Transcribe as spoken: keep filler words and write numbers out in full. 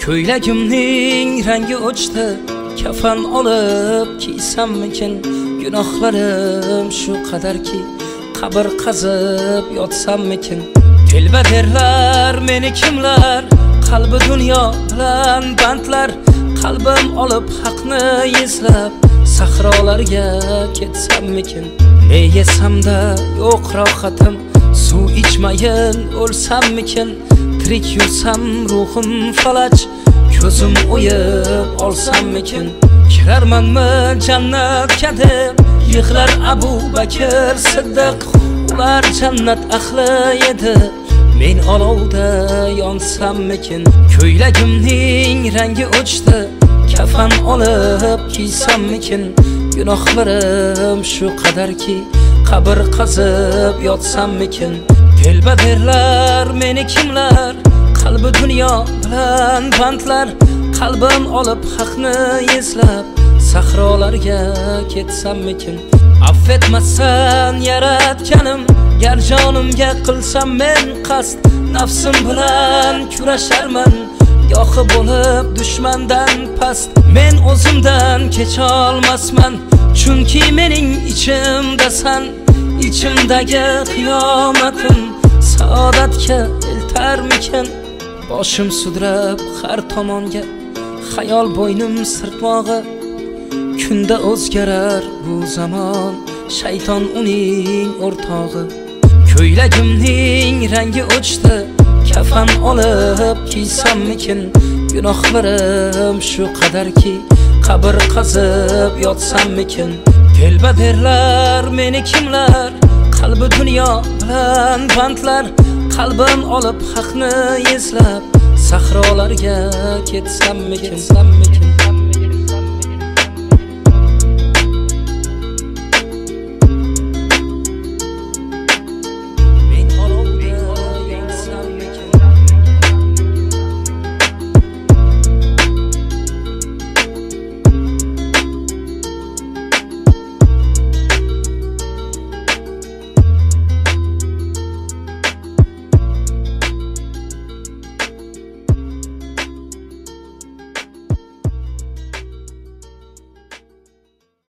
Ko'ylagimning rangi o'chdi, kafan olib kiysammikin? Gunohlarim shu qadarki, qabr qazib yotsammikin? Telba derlar meni kimlar, qalbi dunyo bilan bandlar. Qalbim olib haqni izlab, sahrolarga ketsammikin? Ne yesamda yo'q rohatim, suv ichmayin o'lsammikin? Tirik yursam ruhim falaj, ko'zim o'yib olsammikin? Kirarmanmi jannatga deb, yig'lar Abu Bakr Siddiq. Ular jannat ahli edi, men olovda yonsammikin? Ko'ylagimning rangi o'chdi, kafan olib kiysammikin? Gunohlarim shu qadarki, qabr qazib yotsammikin? Telba derlar meni kimlar, qalbi dunyo bilan bandlar. Qalbim olib haqni izlab, sahrolarga ketsammikin? Affetmasan yaratganim, gar jonimga qilsam men qasd. Nafsim bilan kurasharman, gohi bo'lib dushmandan past. Men o'zimdan kecha olmasman, chunki mening ichimdasan. İçimdagi qiyomatim saodatga eltarmikin? Boshim sudrab har tomonga, xayol bo'ynim sirtmog'i. Kunda o'zgarar bu zamon, shayton uning o'rtog'i. Ko'ylagimning rangi o'chdi, kafan olib kiysammikin? Gunohlarim shu qadarki, qabr qazib yotsammikin? Telba derlar meni kimlar, qalbi dunyo bilan bandlar. Qalbim olib haqni izlab, sahrolarga ketsammikin?